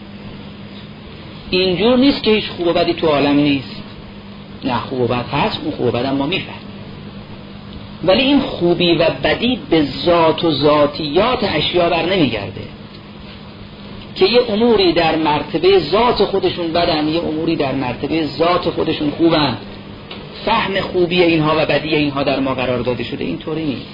اینجور نیست که هیچ خوب و بدی تو عالم نیست، نه خوب و بد هست، اون خوب و بد هم ما میفهمیم، ولی این خوبی و بدی به ذات و ذاتیات اشیا بر نمیگرده که یه اموری در مرتبه ذات خودشون بدن، یه اموری در مرتبه ذات خودشون خوبن. فهم خوبی اینها و بدی اینها در ما قرار داده شده اینطوری نیست.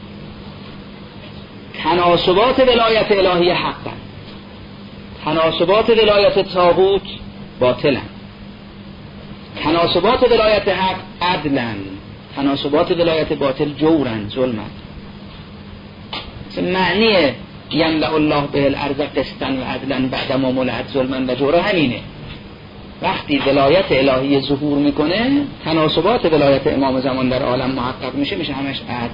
تناسبات ولایت الهی حقا، تناسبات ولایت طاغوت باطلن، تناسبات ولایت حق عدلن، تناسبات ولایت باطل جورن، ظلمن. معنی یملأ الله به الارض قسطا و عدلا بعد ما ملئت ظلما و جورا همینه. وقتی ولایت الهی ظهور میکنه تناسبات ولایت امام زمان در عالم محقق میشه همش عدل.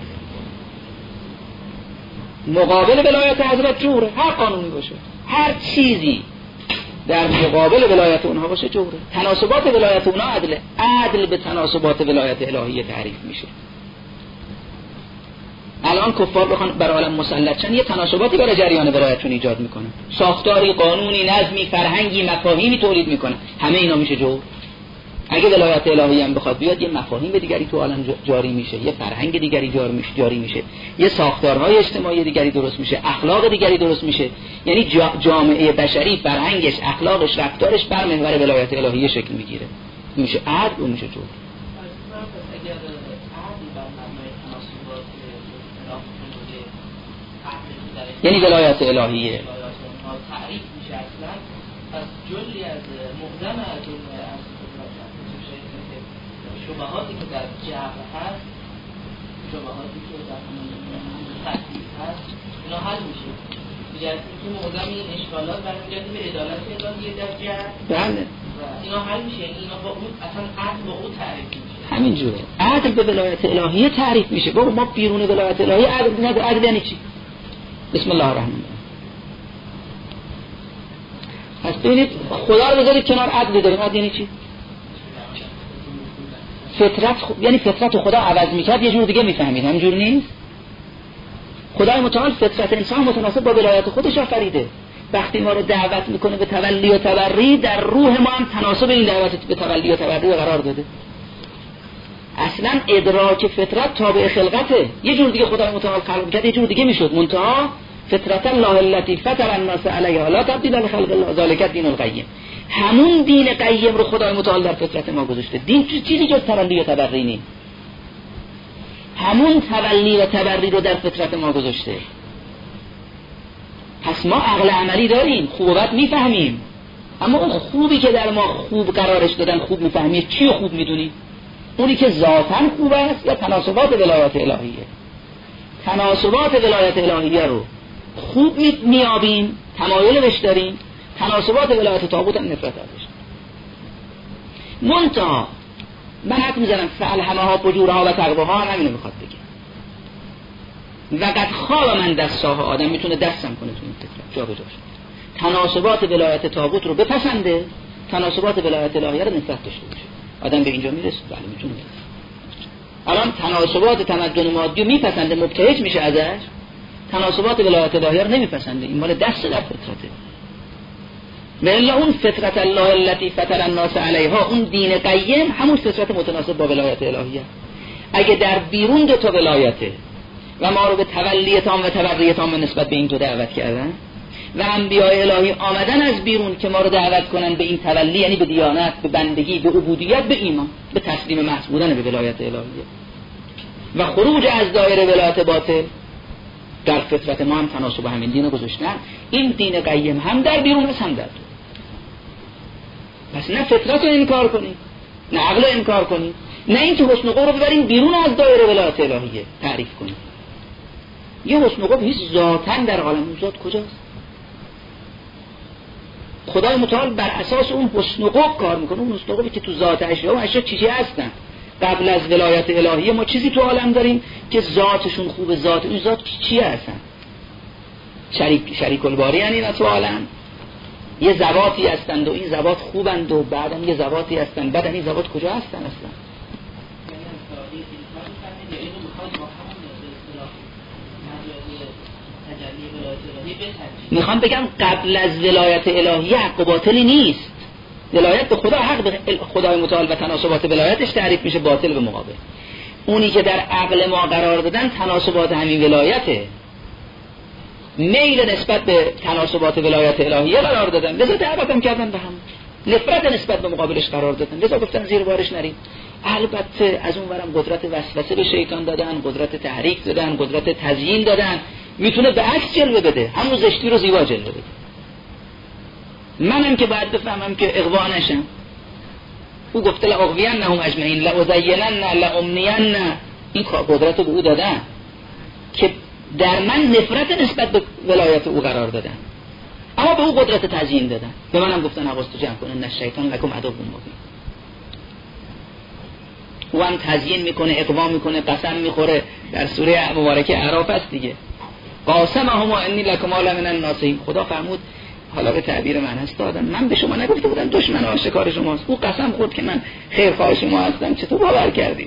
مقابل ولایت حضرت جوره، هر قانونی باشه، هر چیزی در مقابل ولایت اونها باشه جوره. تناسبات ولایت اونها عدله، عدل به تناسبات ولایت الهی تعریف میشه. الان کفار بخوان بر عالم مسلط شن یه تناسباتی برای جریان ولایتشون ایجاد میکنن، ساختاری، قانونی، نظمی، فرهنگی، مفاهیمی تولید میکنن، همه اینا میشه جور. اگه ولایت الهی هم بخواد بیاد یه مفاهیم دیگری تو عالم جاری میشه، یه فرهنگ دیگری جاری میشه، یه ساختارهای اجتماعی دیگری درست میشه، اخلاق دیگری درست میشه. یعنی جامعه بشری فرهنگش، اخلاقش، رفتارش بر محور ولایت الهی شکل میگیره، میشه عدل و میشه جور. یعنی ولایت الهیه. تعریف میشه اصلا از جلی از مقدم از اون شبهاتی که در جبر هست، شبهاتی که در تحقیق هست، اینا حل میشه. دیگر اینکه مقدم این اشکالات برمیگرده به عدالت الهیه در جبر. بله. اینا حل میشه، اینا با اون اصلا عدل با اون تعریف میشه. همینجوره. عدل به ولایت الهیه تعریف میشه. بابا ما بیرون ولایت الهیه عدل نداره. عدل یعنی چی؟ بسم الله الرحمن الرحیم. پس ببینید خدا رو بذارید کنار، عدل داریم. عدل یعنی چی؟ فطرت یعنی فطرت خدا عوض میکرد یه جور دیگه میفهمید. همینجور نیست. خدای متعال فطرت انسان متناسب با ولایت خودش آفریده. وقتی ما رو دعوت میکنه به تولی و تبری، در روح ما هم تناسب این دعوت به تولی و تبری رو قرار داده. اصلا ادراک فطرت تابع خلقته. یه جور دیگه خدای متعال خلق کرد، یه جور دیگه میشد. منتها فطرت الله التي فطر الناس علیها لا تبدیل لخلق الله ذلک الدین القیم. همون دین قیم رو خدای متعال در فطرت ما گذاشته. دین چیزی جز تولی و تبری نیست. همون تولی و تبری رو در فطرت ما گذاشته. پس ما عقل عملی داریم، خوب و بد میفهمیم، اما اون خوبی که در ما خوب قرارش دادن خوب میفهمیم. چی رو خوب میدونیم؟ اونی که ذاتاً خوب است یا تناسبات ولایت الهیه. تناسبات ولایت الهیه رو خوب میابیم، تمایل بهش داریم. تناسبات ولایت طاغوت هم نفرت ازش. منتها من حد میزنم فالهمها فجورها و تقواها هم همینو میخواد بگه. وقت خواب من دستاها، آدم میتونه دستم کنه تو این فطرت جا به جا شد. تناسبات ولایت طاغوت رو بپسنده، تناسبات ولایت الهیه رو نفرت داشته باشه. آدم به اینجا میرسه. بله میتونه برسه. الان تناسبات تمدن مادی رو میپسنده، مبتهج میشه ازش. تناسبات ولایت الهیه رو نمیپسنده. این مال دست در فطرته. ولی اون فطرت الله التي فطر الناس علیها، اون دین قیم همون فطرت متناسب با ولایت الهیه. اگه در بیرون دو تا ولایته و ما رو به تولی تام و تبری تام نسبت به این دو دعوت کردن و انبیاء الهی آمدن از بیرون که ما رو دعوت کنن به این تولی، یعنی به دیانت، به بندگی، به عبودیت، به ایمان، به تسلیم محض بودن به ولایت الهیه و خروج از دایره ولایت باطل، در فطرت ما هم تناسب همین دین رو گذاشتن. این دین قیم هم در بیرون است هم در تو. پس نه فطرت رو انکار کنید، نه عقل رو انکار کنید، نه این که حسن قبح رو ببرین بیرون از دایره ولایت الهیه تعریف کنید. یه حسن قبح هیچ ذاتاً در عالم ذات کجاست؟ خدای متعال بر اساس اون حسن قبح کار میکنه. اون حسن قبحی که تو ذات اشیا و اشیا چیزی هستن. قبل از ولایت الهیه ما چیزی تو عالم داریم که ذاتشون خوبه. ذات این ذات چیه هستن؟ شریک الباری یعنی تو عالم یه ذواتی هستند و این ذوات خوبند و بعدم یه ذواتی هستند، بعدم این ذوات کجا هستن اصلا؟ میخوام بگم قبل از ولایت الهیه حق و باطلی نیست. ولایت به خدا، حق به خدای متعال و تناسبات ولایتش تعریف میشه، باطل به مقابل. اونی که در عقل ما قرار دادن تناسبات همین ولایته، میل نسبت به تناسبات ولایت الهیه قرار دادن، لذا دعوتم کردن به هم، نفرت نسبت به مقابلش قرار دادن، لذا گفتن زیر بارش نریم. البته از اون ورم قدرت وسوسه به شیطان دادن، قدرت تحریک دادن، قدرت تزیین دادن. میتونه به عکس جلوه بده، همون زشتی رو زیبا جلوه بده. منم که باید بفهمم که اغوا نشم. او گفته لاغوینهم اجمعین لازینن لامنین، این قدرت رو به او دادن که در من نفرت نسبت به ولایت او قرار دادن، اما به او قدرت تزیین دادن. به منم گفتن حواستو جمع کن ان الشیطان لکم عدو مبین. او هم تزیین میکنه، اقوا میکنه، قسم میخوره. در سوره مبارکه اعراف است دیگه، قاسمهما انی لکم من الناصحین. خدا فرمود، حالا به تعبیر من هست دادم، من به شما نگفته بودم دشمن آشکار شماست. او قسم خورد که من خیرخواه شما هستم، چطور باور کردید؟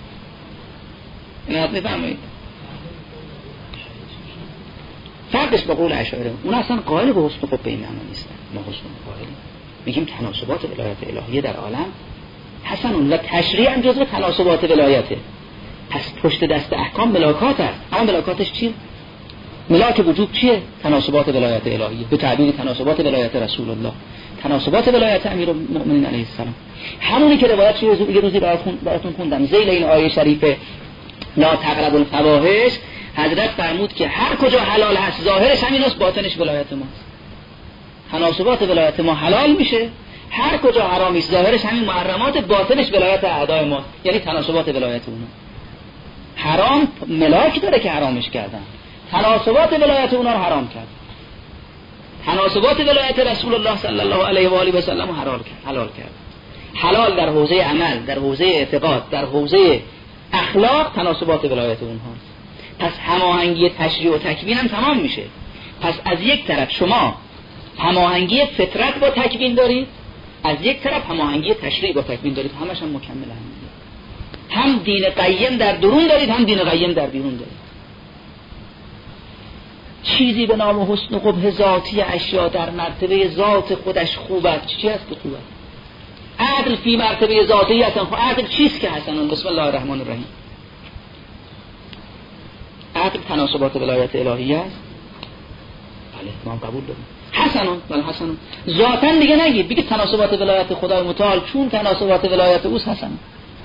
اینو میفهمید؟ فرقش با قول اشاعره، اون اصلا قائل به حسن قبح این معنا نیستن. ما حسن قائلیم، میگیم تناسبات ولایت الهیه در عالم حسنون و تشریع هم جزو تناسبات ولایته. پس پشت دست احکام ملاکات هست. اما ملاکاتش چیه؟ ملاک وجوب چیه؟ تناسبات ولایت الهیه، به تعبیر تناسبات ولایت رسول الله، تناسبات ولایت امیرالمؤمنین علیه السلام. همونی که روایت یه روزی براتون خوندم ذیل این آیه شریفه لا تقربوا الفواحش، حضرت فرمود که هر کجا حلال هست ظاهرش همین است، باطنش ولایت ماست. تناسبات ولایت ما حلال میشه، هر کجا حرامی است ظاهرش همین محرمات، باطنش ولایت اعدای ما، یعنی تناسبات ولایت اونا. حرام ملاک داره که حرامش کردن، تناسبات ولایت اونا رو حرام کرد. تناسبات ولایت رسول الله صلی الله علیه و آله و سلم رو حلال کرد. حلال در حوزه عمل، در حوزه اعتقاد، در حوزه اخلاق تناسبات ولایت اونهاست. پس هماهنگی تشریع و تکوین هم تمام میشه. پس از یک طرف شما هماهنگی فطرت با تکوین دارید، از یک طرف هماهنگی تشریع با تکوین دارید، همش هم مکمل هم دین قیم در درون دارید، هم دین قیم در بیرون دارید. چیزی به نام حسن و قبح ذاتی اشیا در مرتبه ذات خودش خوب است. چی است که خوب است؟ عدل فی مرتبه ذاتی حسن. عدل چیست که حسنون؟ بسم الله الرحمن الرحیم. عدل تناسبات ولایت الهی است. بله ما قبول داریم. حسنون بله حسنون. ذاتن دیگه نگید، بگید تناسبات ولایت خدای متعال چون تناسبات ولایت اوست حسن.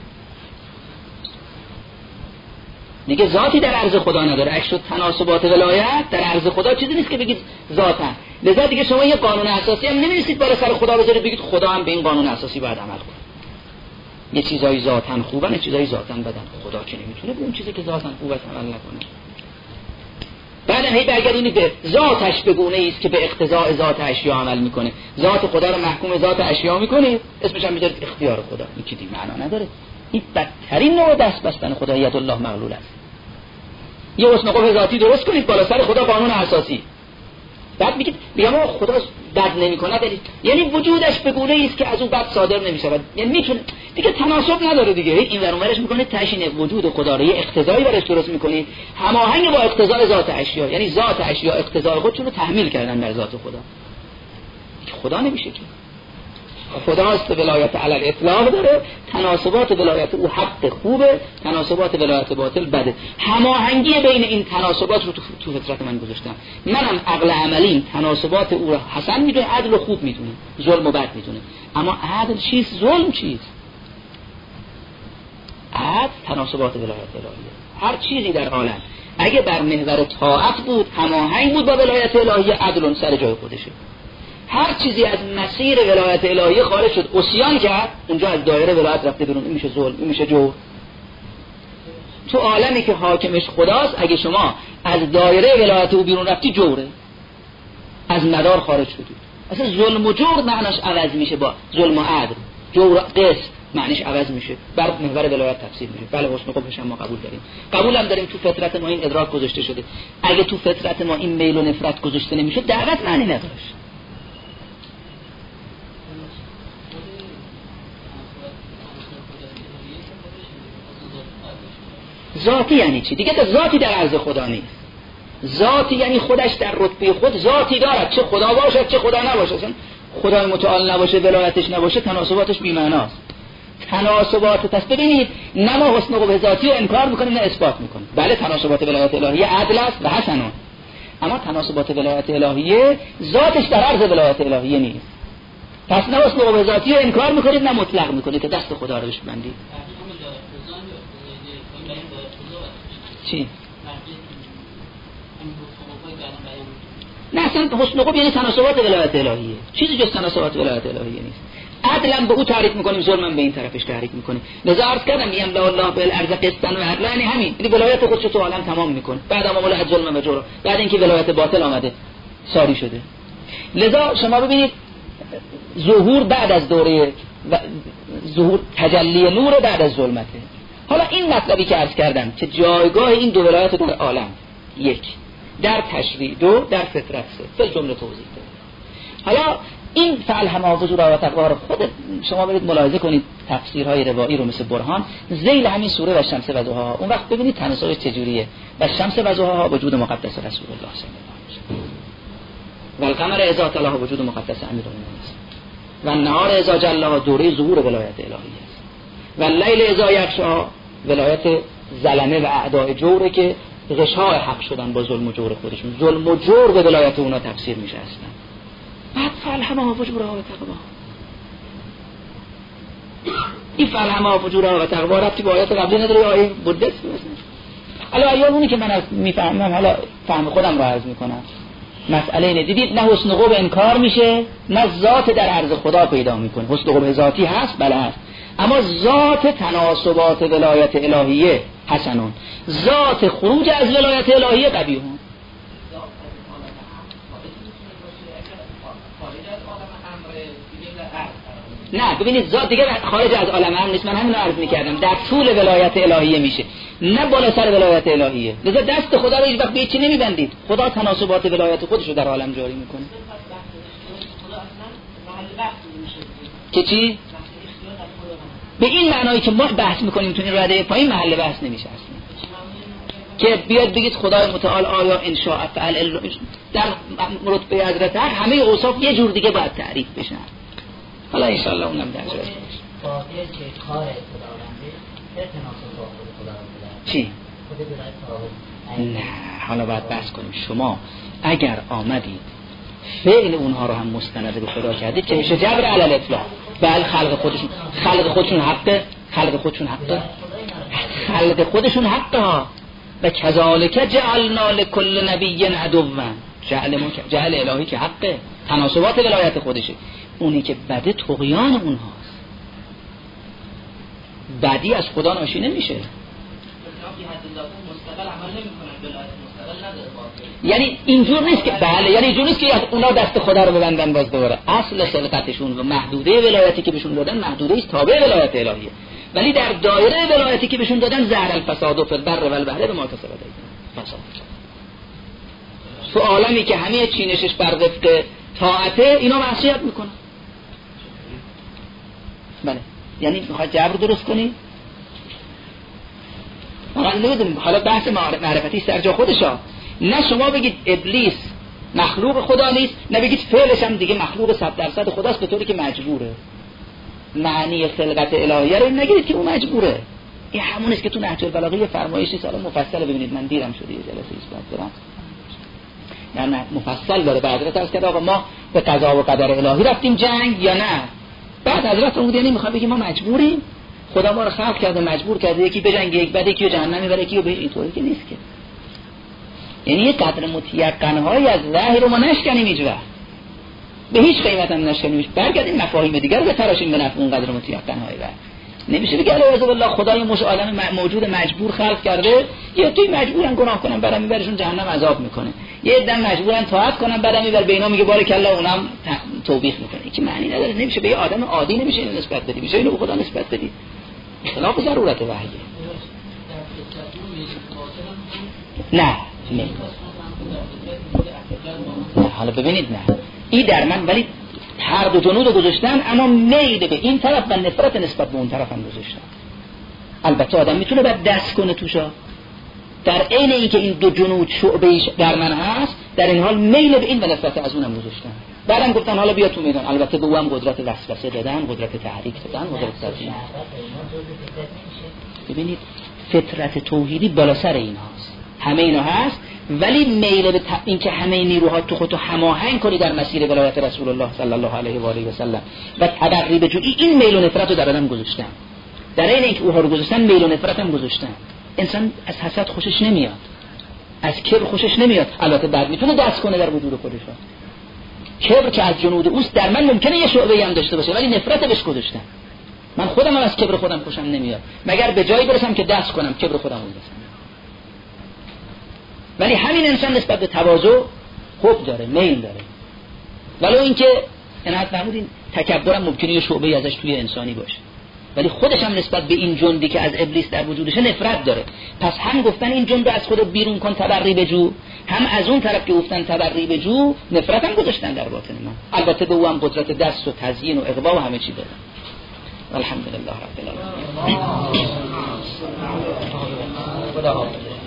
دیگه ذاتی در عرض خدا نداره. اگه شد تناسبات ولایت در عرض خدا چیزی نیست که بگید ذاتن. لذا دیگه شما یه قانون اساسی هم نمی‌نویسید بالا سر خدا بذارید بگید خدا هم به این قانون اساسی باید عمل کنه. یه چیزایی ذاتن خوبن، یه چیزایی ذاتن بدن. خدا که نمیتونه به اون چیزی که ذاتن خوب است عمل نکنه. بعدم هی برگردونید به ذاتش به گونه‌ای است که به اقتضاء ذات اشیا عمل میکنه. ذات خدا رو محکوم ذات اشیا میکنید، اسمش هم میذارید اختیار خدا. این که دیگه معنا نداره. این بدترین نوع دست بستن خدا، ید الله مغلول است. یه حسن قبح ذاتی درست کنید بالا سر خدا قانون اساسی. بعد میگید بگم خدا بد نمیکنه، یعنی وجودش به گونه‌ای است که از اون بد صادر نمیشود. یعنی میتونه دیگه تناسب نداره دیگه. این ور اونورش میکنید تشین وجود خدا رو یه اقتضایی برش درست میکنید هماهنگ با اقتضای ذات اشیا. یعنی ذات اشیا اقتضای خودشون رو تحمیل کردن بر ذات خدا. خدا نمیشه که خداست ولایت علی الاطلاق داره، تناسبات ولایت او حق خوبه، تناسبات ولایت باطل بده. هماهنگی بین این تناسبات رو تو فطرت من گذاشتم. منم عقل عملیم تناسبات او رو حسن میدونه، عدل و خوب میدونه، ظلم و بد میدونه. اما عدل چیست؟ ظلم چیست؟ عدل تناسبات ولایت الهیه. هر چیزی در عالم اگه بر محور طاعت بود، هماهنگ بود با ولایت الهیه، عدل سر جای خودشه. هر چیزی از مسیر ولایت الهی خارج شد، عصیان کرد، اونجا از دایره ولایت رفته بیرون. این میشه ظلم، این میشه جور. تو عالمی که حاکمش خداست، اگه شما از دایره ولایت او بیرون رفتی، جوره، از مدار خارج شدی. اصلا ظلم و جور معناش عوض میشه با ظلم و عدل. جور قسط معنیش عوض میشه، بر محور ولایت تفسیر میشه. بله حسن قبحش ما قبول داریم. قبول هم داریم تو فطرت ما این ادراک گذاشته شده. اگه تو فطرت ما این میل و نفرت گذاشته نمیشه، دعوت معنی نداشت. ذاتی یعنی چی؟ دیگه ذاتی در عرض خدا نیست. ذاتی یعنی خودش در رتبه خود ذاتی دارد، چه خدا باشد چه خدا نباشد. خدای متعال نباشه، ولایتش نباشه، تناسباتش بی‌معناست. تناسبات پس ببینید، نه ما حسن و قبح ذاتی رو انکار میکنیم نه اثبات میکنیم. بله تناسبات ولایت الهیه عدل است و حسنون، اما تناسبات ولایت الهیه ذاتش در عرض ولایت الهیه نیست. پس نه حسن و قبح ذاتی رو انکار میکنید نه مطلق میکنید که دست خدا رو بشبندید. چی؟ نه اصلا حسن و قبح یعنی تناسبات ولایت الهیه، چیزی جز تناسبات ولایت الهیه نیست. عدلا به او تعریف میکنیم، ظلمم به این طرفش تعریف میکنیم. لذا عرض کردم میگم لا الله بالارض قسطا و عدلا، یعنی همین، یعنی ولایت خودش تو عالم تمام میکنه. بعد ما مولا ظلم و جور، بعد اینکه ولایت باطل آمده ساری شده. لذا شما ببینید ظهور بعد از دوره ظهور تجلی نور بعد از ظلمته. حالا این مطلبی که عرض کردم که جایگاه این دو ولایت در عالم، یک در تشریع، دو در فطرت، سه جمله توضیح داده. حالا این فعل هماوج و تقوا رو خود شما برید ملاحظه کنید، تفسیرهای روایی رو مثل برهان ذیل همین سوره و شمس و ضحاها، اون وقت ببینید تناسبش چجوریه. و شمس و ضحاها وجود مقدس رسول الله صلی الله علیه و آله و القمر اذا تلاها وجود مقدس امیرالمومنین و النهار اذا جلاها دوره ظهور ولایت الهیه است و اللیل اذا یغشا ولایت ظلمه و اعداء جوره که غشاء حق شدن با ظلم و جور خودشون. ظلم و جور به ولایت اونا تفسیر میشه اصلا. بعد فالهمها فجورها و تقوا، این فالهمها فجورها و تقوا ربطی با آیات قبلی نداره. آیه بودست حالا ایال اونی که من میفهمم، حالا فهم خودم رو عرض میکنم. مسئله اینه، دیدید نه حسن قوه انکار میشه، نه ذات در عرض خدا پیدا میکنه. حسن قوه ذاتی هست، بله هست، اما ذات تناسبات ولایت الهیه حسنون، ذات خروج از ولایت الهیه قبیحون. نه ببینید ذات دیگه خارج از عالم هم نیست، من همین رو عرض میکردم، در طول ولایت الهیه میشه، نه بالا سر ولایت الهیه. لذا دست خدا رو هیچ وقت به چی نمیبندید، خدا تناسبات ولایت خودش رو در عالم جاری میکنه. که چی؟ به این معنایی که ما بحث میکنیم تو این رده پایین محل بحث نمیشه اصلا، که بیاد بگید خدای متعال آیا انشاء فعل در رتبه حضرت همه اوصاف یه جور دیگه باید تعریف بشن. حالا انشاءالله اونم در جایش باشه. باقی که کار خداونده به تناسب با خود خداونده چی؟ خود برای نه حالا باید بحث کنیم. شما اگر آمدید فعل اونها رو هم مستند به خدا کردید که میشه جبر علی الاطلاق. بله خلق خودشون حقه، خلق خودشون حقه ها. و کذالک جعلنا لکل نبی عدوا، جعل الهی که حقه، تناسبات ولایت خودشه. اونی که بده طغیان اونهاست، بدی از خدا ناشی نمیشه. یعنی اینجور نیست که بله، یعنی اینجور نیست که اونا دست خدا رو ببندن باز دوباره. اصل خلقتشون و محدوده ولایتی که بهشون دادن محدوده است تابع ولایت الهیه، ولی در دایره ولایتی که بهشون دادن ظهر الفساد فی البر والبحر بما کسبت ایدیهم. فساد تو عالمی که همه چینشش بر وفق طاعته، اینا معصیت میکنن. بله یعنی میخواد جبر درست کنی؟ ما نمیدونیم، حالا بحث معرفتی سر جا خودشا. نه شما بگید ابلیس مخلوق خدا نیست، نه بگید فعلش هم دیگه مخلوق 100% خداست به طوری که مجبوره. معنی خلقت الهیه رو نگیرید که اون مجبوره. این همون است که تو نهج البلاغه فرمایشی سال مفصل ببینید. من دیرم شده یه جلسه ایست دارم، یعنی مفصل داره. بعد حضرت کرد آقا ما به قضا و قدر الهی رفتیم جنگ یا نه؟ بعد حضرت فرمود یعنی میخواد بگه ما مجبوریم، خدا ما رو خلق کرده مجبور کرده یکی بجنگه، یک بعد یکی رو جهنم میبره، یکی رو به اینطوری که نیست که. یعنی یه قدر متیقن‌هایی از وحی رو ما نشکنیم هیچ وقت، به هیچ قیمت هم نشکنیمش. برگردیم مفاهیم دیگر رو بتراشیم به نفع اون قدر متیقن‌های وحی. نمیشه بگه اعوذ بالله خدای مش عالم موجود مجبور خلق کرده، یه توی مجبورن گناه کنن بعدم میبرشون جهنم عذاب میکنه، یه عده مجبورن طاعت کنن بعدم میبر به اینا میگه بارک الله اونم توبیخ میکنه. که معنی نداره. نمیشه به یه آدم عادی نمیشه اینو نسبت بدی، میشه اینو به خدا نسبت بدی. خلاف ضرورت وحیه. نه حالا ببینید، نه این در من، ولی هر دو جنود رو گذاشتن اما میل به این طرف و نفرت نسبت به اون طرف هم گذاشتن. البته آدم میتونه بعد دست کنه توشا، در عین اینکه این دو جنود شعبه‌ایش در من هست، در این حال میل به این و نفرت از اونم گذاشتن. بعدم گفتن حالا بیا تو میدان. البته به او هم قدرت وسوسه دادن، قدرت تحریک دادن، قدرت ترجیح. ببینید فطرت توحیدی بالا سر این هاست، همه اینا هست، ولی میل به این که همه نیروها تو خودتو هماهنگ کنی در مسیر ولایت رسول الله صلی الله علیه و آله و سلم و تبرئ بجویی، این میل و نفرت رو در آدم گذاشتن. در این اینکه اوها رو گذاشتن میل و نفرت هم گذاشتن. انسان از حسد خوشش نمیاد، از کبر خوشش نمیاد. البته بعد میتونه دست کنه در وجود خودش. کبر که از جنود اوست، در من ممکنه یه شعبه‌ای هم داشته باشه ولی نفرت بهش گذاشتن. من خودم هم از کبر خودم خوشم نمیاد، مگر به جایی برسم که دست کنم کبر خودم رو بزنم. ولی همین انسان نسبت به تواضع خوب داره، میل داره. ولو اینکه عنایت فرمودین تکبرم ممکنه یه شعبه‌ای ازش توی انسانی باشه، ولی خودش هم نسبت به این جندی که از ابلیس در وجودشه نفرت داره. پس هم گفتن این جند رو از خودت بیرون کن تبرئ بجو، هم از اون طرف که گفتن تبرئ بجو نفرت هم گذاشتن در باطن ما. البته به او هم قدرت دست و تزیین و اغوا و همه چی دادن. الحمدلله رب العالمین.